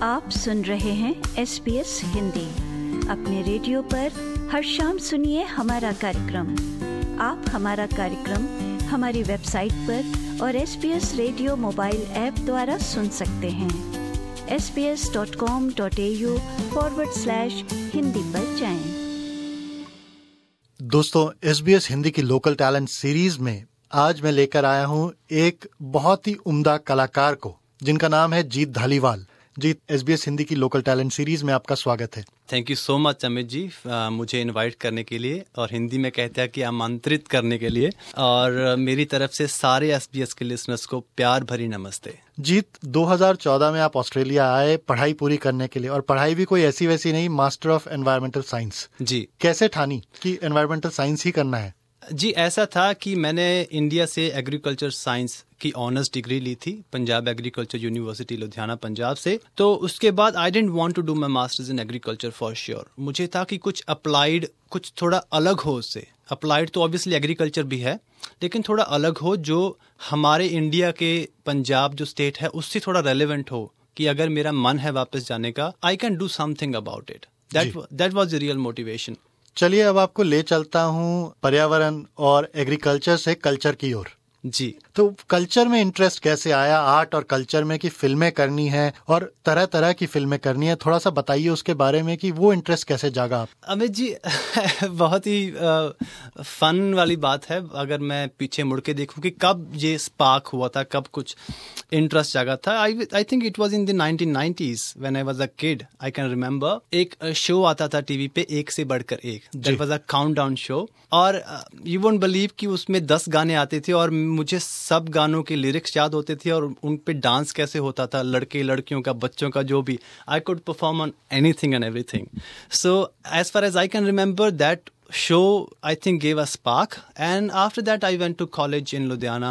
आप सुन रहे हैं SBS हिंदी। अपने रेडियो पर हर शाम सुनिए हमारा कार्यक्रम। आप हमारा कार्यक्रम हमारी वेबसाइट पर और SBS रेडियो मोबाइल ऐप द्वारा सुन सकते हैं। sbs.com.au/हिंदी पर जाएं। दोस्तों, SBS हिंदी की लोकल टैलेंट सीरीज में आज मैं लेकर आया हूं एक बहुत ही उम्दा कलाकार को, जिनका नाम है जीत धालीवाल। जीत, SBS हिंदी की लोकल टैलेंट सीरीज में आपका स्वागत है। Thank you so much Amit ji, मुझे इनवाइट करने के लिए, और हिंदी में कहते हैं कि आमंत्रित करने के लिए, और मेरी तरफ से सारे SBS के लिसनर्स को प्यार भरी नमस्ते। जीत, 2014 में आप ऑस्ट्रेलिया आए पढ़ाई पूरी करने के लिए, और पढ़ाई भी कोई ऐसी वैसी नहीं, मास्टर ऑफ एनवायरमेंटल साइंस। जी, कैसे ठानी कि एनवायरमेंटल साइंस ही करना है? जी, ऐसा था कि मैंने इंडिया से एग्रीकल्चर साइंस की ऑनर्स डिग्री ली थी, पंजाब एग्रीकल्चर यूनिवर्सिटी लुधियाना पंजाब से। तो उसके बाद I didn't want to do my masters in agriculture for sure. मुझे था कि कुछ अप्लाइड, कुछ थोड़ा अलग हो उससे। अप्लाइड तो ऑब्वियसली एग्रीकल्चर भी है, लेकिन थोड़ा अलग हो, जो हमारे इंडिया के पंजाब जो स्टेट है उससे थोड़ा रेलिवेंट हो, कि अगर मेरा मन है वापस जाने का, I can do something about it. That was the real motivation. चलिए, अब आपको ले चलता हूँ पर्यावरण और एग्रीकल्चर से कल्चर की ओर। जी, तो कल्चर में इंटरेस्ट कैसे आया, आर्ट और कल्चर में, कि फिल्में करनी है और तरह तरह की फिल्में करनी है? थोड़ा सा बताइए उसके बारे में कि वो इंटरेस्ट कैसे जागा आप? अमित जी, बहुत ही फन वाली बात है। अगर मैं पीछे मुड़ के देखूं कि कब ये स्पार्क हुआ था, कब कुछ इंटरेस्ट जागा था, I think it was in the 1990s when I was a kid. I can remember एक शो आता था टीवी पे, एक से बढ़कर एक। That was a countdown show, और यू वोंट बिलीव कि उसमें 10 गाने आते थे, और मुझे सब गानों के लिरिक्स याद होते थे, और उन पे डांस कैसे होता था, लड़के लड़कियों का, बच्चों का, जो भी। I could perform on anything and everything. So as far as I can remember, that show I think gave a spark, and after that I went to college in Ludhiana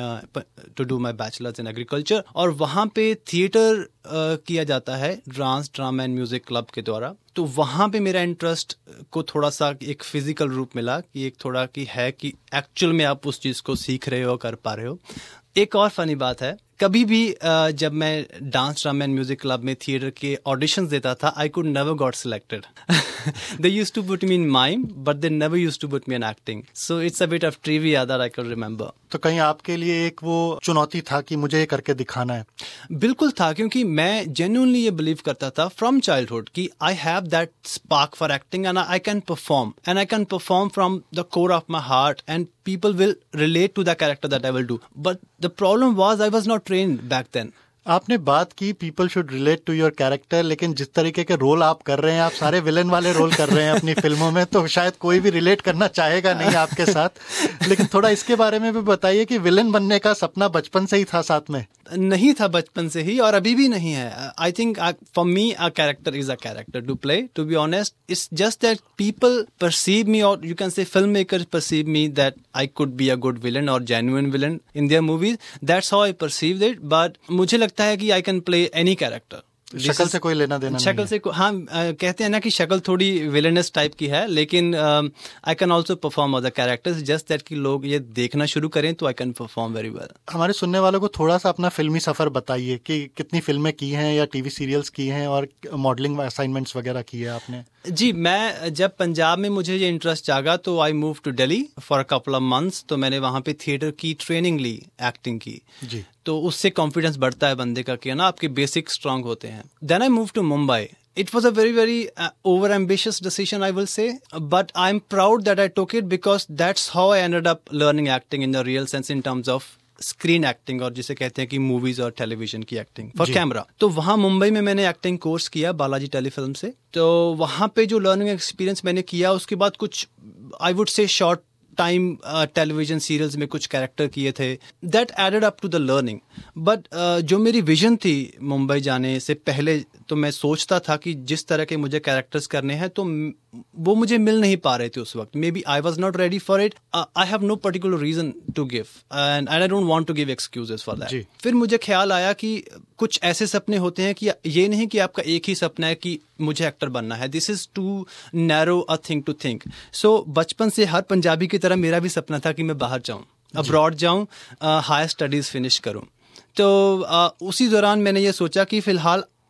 to do my bachelor's in agriculture, और वहाँ पे theatre किया जाता है dance, drama and music club के द्वारा। तो वहाँ पे मेरा इंटरेस्ट को थोड़ा सा एक फिजिकल रूप मिला, कि एक थोड़ा कि है कि एक्चुअल में आप उस चीज़ को सीख रहे हो, कर पा रहे हो। एक और फनी बात है, कभी भी जब मैं dance, drama and music club में थिएटर के ऑडिशंस देता था, I could never got selected. They used to put me in mime, but they never used to put me in acting. So it's a bit of trivia that I can remember. तो कहीं आपके लिए एक वो चुनौती था कि मुझे ये करके दिखाना है? बिल्कुल था, क्योंकि मैं genuinely ये बिलीव करता था from childhood कि I have that spark for acting and I can perform. And I can perform from the core of my heart, and people will relate to the character that I will do. But the problem was I was not trained back then. आपने बात की people should relate to your character, लेकिन जिस तरीके के role आप कर रहे हैं, आप सारे विलेन वाले रोल कर रहे हैं अपनी फिल्मों में, तो शायद कोई भी रिलेट करना चाहेगा नहीं आपके साथ। लेकिन थोड़ा इसके बारे में भी बताइए कि विलेन बनने का सपना बचपन से ही था साथ में? नहीं था बचपन से ही, और अभी भी नहीं है। I think for me a character is a character to play, to be honest. It's just that people perceive me, और you can say film makers perceive me that I could be a good villain और genuine villain in their movies. That's how I perceived it. But मुझे लगता है कि I can play any character. शक्ल से कोई लेना देना शक्ल से हाँ, कहते हैं ना कि शक्ल थोड़ी विलेनस टाइप की है, लेकिन I can also perform other characters, just that कि लोग ये देखना शुरू करें तो I can perform very well. हमारे सुनने वालों को थोड़ा सा अपना फिल्मी सफर बताइए कि कितनी फिल्में की हैं या टीवी सीरियल्स की हैं, और मॉडलिंग असाइनमेंट्स वगैरह की है आपने? जी, मैं जब पंजाब में मुझे ये इंटरेस्ट जागा, तो I move to Delhi for a couple of months. तो मैंने वहाँ पे थिएटर की ट्रेनिंग ली, एक्टिंग की। जी, तो उससे कॉन्फिडेंस बढ़ता है बंदे का, कि ना आपके बेसिक स्ट्रांग होते हैं। Then I move to Mumbai. It was a very, very over-ambitious decision, I will say, but I'm proud that I took it, because that's how I ended up learning acting in the real sense, in terms of screen acting, और जिसे कहते हैं कि movies और television की acting for camera. तो वहाँ मुंबई में मैंने एक्टिंग कोर्स किया बालाजी टेलीफिल्म से। तो वहाँ पे जो लर्निंग एक्सपीरियंस मैंने किया, उसके बाद कुछ I would say short time television serials में कुछ कैरेक्टर किए थे। That added up to the learning. But जो मेरी विजन थी मुंबई जाने से पहले, तो मैं सोचता था कि जिस तरह के मुझे कैरेक्टर्स करने हैं, तो वो मुझे मिल नहीं पा रहे थे उस वक्त। Maybe I was not ready for it. I have no particular reason to give, and I don't want to give excuses for that. फिर मुझे ख्याल आया कि कुछ ऐसे सपने होते हैं कि ये नहीं कि आपका एक ही सपना है कि मुझे एक्टर बनना है। This is too narrow a thing to think. So बचपन से हर पंजाबी की तरह मेरा भी सपना था कि मैं बाहर जाऊं, अब्रॉड जाऊं, हायर स्टडीज फिनिश करूं। तो उसी दौरान मैंने ये सोचा कि फिलहाल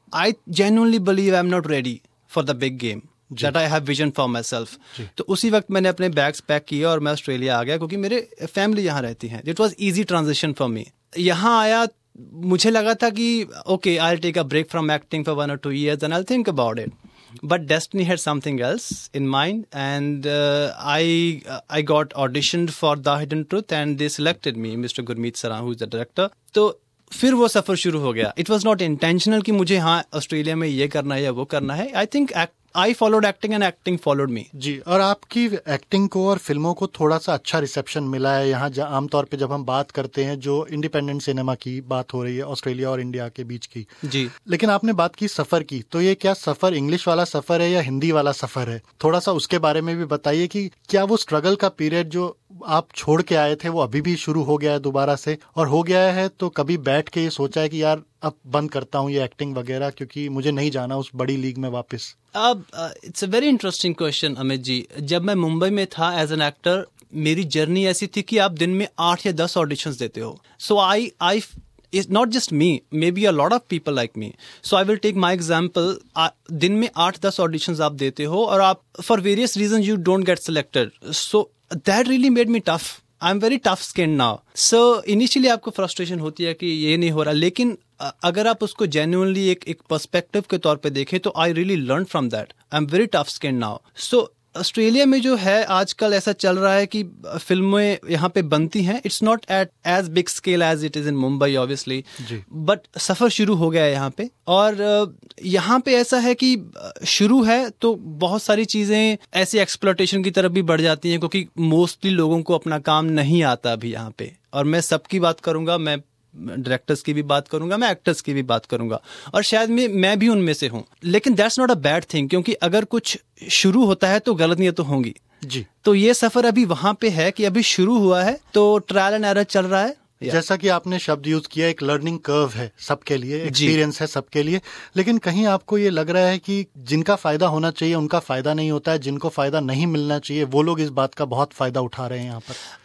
I genuinely believe I'm not ready for the big game. That I have vision for myself. तो उसी वक्त मैंने अपने बैग्स पैक किए और मैं ऑस्ट्रेलिया आ गया, क्योंकि मेरे फैमिली यहाँ रहती है. It was easy transition for me. यहाँ आया, मुझे लगा था कि okay, I'll take a break from acting for 1 or 2 years and I'll think about it. But destiny had something else in mind, and I got auditioned for The Hidden Truth, and they selected me, Mr. Gurmeet Saraan, who is the director. तो फिर वो सफर शुरू हो गया. It was not intentional कि मुझे हाँ Australia में ये करना है या वो करना है. I think I followed acting and acting followed me. जी, और आपकी एक्टिंग को और फिल्मों को थोड़ा सा अच्छा रिसेप्शन मिला है यहाँ. आमतौर पे जब हम बात करते हैं, जो इंडिपेंडेंट सिनेमा की बात हो रही है ऑस्ट्रेलिया और इंडिया के बीच की, जी, लेकिन आपने बात की सफर की, तो ये क्या सफर इंग्लिश वाला सफर है या हिंदी वाला सफर है? थोड़ा सा उसके बारे में भी बताइए कि क्या वो स्ट्रगल का पीरियड जो आप छोड़ के आए थे वो अभी भी शुरू हो गया है दोबारा से, और हो गया है तो कभी बैठ के ये सोचा है कि यार अब बंद करता हूँ ये एक्टिंग वगैरह, क्योंकि मुझे नहीं जाना उस बड़ी लीग में वापस? अब it's a very interesting question Amit ji. जब मैं मुंबई में था एज एन एक्टर, मेरी जर्नी ऐसी थी कि आप दिन में 8 या 10 ऑडिशंस देते हो. सो आई It's not just me, maybe a lot of people like me. So I will take my example. दिन में 8-10 auditions आप देते हो और आप for various reasons you don't get selected. So that really made me tough. I'm very tough skinned now. So initially आपको frustration होती है कि ये नहीं हो रहा, लेकिन अगर आप उसको genuinely एक perspective के तौर पे देखें तो I really learned from that. I'm very tough skinned now. So Australia में जो है आजकल ऐसा चल रहा है कि फिल्में यहाँ पे बनती हैं. It's not at as big scale as it is in Mumbai obviously, but सफर शुरू हो गया है यहाँ पे. और यहाँ पे ऐसा है कि शुरू है तो बहुत सारी चीजें ऐसी एक्सप्लॉयटेशन की तरफ भी बढ़ जाती हैं, क्योंकि मोस्टली लोगों को अपना काम नहीं आता अभी यहाँ पे. और मैं सबकी बात करूंगा, मैं डायरेक्टर्स की भी बात करूंगा, मैं एक्टर्स की भी बात करूंगा, और शायद मैं भी उनमें से हूं. लेकिन that's not a bad thing, क्योंकि अगर कुछ शुरू होता है तो गलतियां तो होंगी जी. तो ये सफर अभी वहां पे है कि अभी शुरू हुआ है, तो ट्रायल एंड एरर चल रहा है. जैसा कि आपने शब्द यूज किया, एक लर्निंग कर्व है सबके लिए, एक्सपीरियंस है सबके लिए, लेकिन कहीं आपको ये लग रहा है कि जिनका फायदा होना चाहिए उनका फायदा नहीं होता है, जिनको फायदा नहीं मिलना चाहिए वो लोग इस बात का बहुत फायदा उठा रहे हैं यहाँ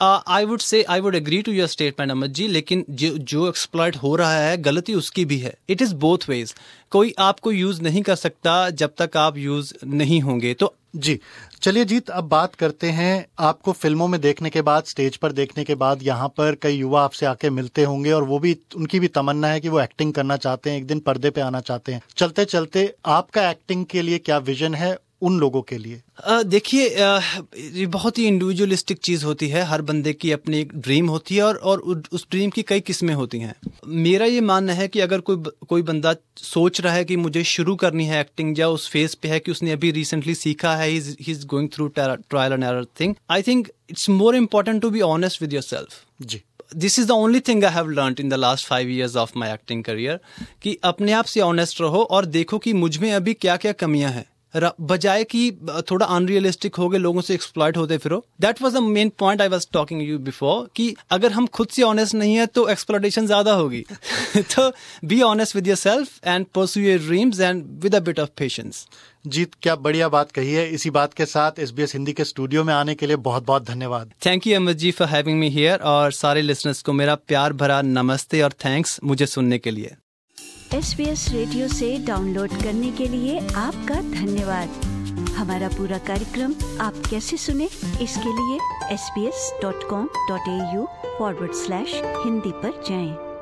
पर? I would agree to your statement Amit ji, लेकिन जो एक्सप्लॉइट हो रहा है गलती उसकी भी है. It is both ways. कोई आपको यूज नहीं कर सकता जब तक आप यूज नहीं होंगे. तो जी चलिए जीत, अब बात करते हैं. आपको फिल्मों में देखने के बाद, स्टेज पर देखने के बाद यहाँ पर कई युवा आपसे आके मिलते होंगे और वो भी, उनकी भी तमन्ना है कि वो एक्टिंग करना चाहते हैं, एक दिन पर्दे पे आना चाहते हैं. चलते चलते आपका एक्टिंग के लिए क्या विजन है उन लोगों के लिए? देखिए, ये बहुत ही इंडिविजुअलिस्टिक चीज होती है. हर बंदे की अपनी एक ड्रीम होती है और उस ड्रीम की कई किस्में होती हैं. मेरा ये मानना है कि अगर कोई बंदा सोच रहा है कि मुझे शुरू करनी है एक्टिंग, या उस फेज पे है कि उसने अभी रिसेंटली सीखा है, he is going through trial and error thing, I think it's more important to be honest with yourself. जी, this is the only thing I have learned in the last 5 years of my acting career, कि अपने आप से honest रहो और देखो कि मुझ में अभी क्या क्या कमियां हैं, बजाय कि थोड़ा अनरियलिस्टिक हो गए, लोगों से एक्सप्लॉइट होते फिरो. That was the main point I was talking you before, कि अगर हम खुद से ऑनेस्ट नहीं है तो एक्सप्लॉइटेशन ज्यादा होगी. तो be honest with yourself and pursue your dreams and with a bit of patience. Jeet, क्या बढ़िया बात कही है. इसी बात के साथ SBS हिंदी के स्टूडियो में आने के लिए बहुत बहुत धन्यवाद. Thank you Amit ji for having me here, और सारे लिसनर्स को मेरा प्यार भरा नमस्ते और थैंक्स मुझे सुनने के लिए. SBS रेडियो से डाउनलोड करने के लिए आपका धन्यवाद. हमारा पूरा कार्यक्रम आप कैसे सुने, इसके लिए sbs.com.au/hindi पर जाएं.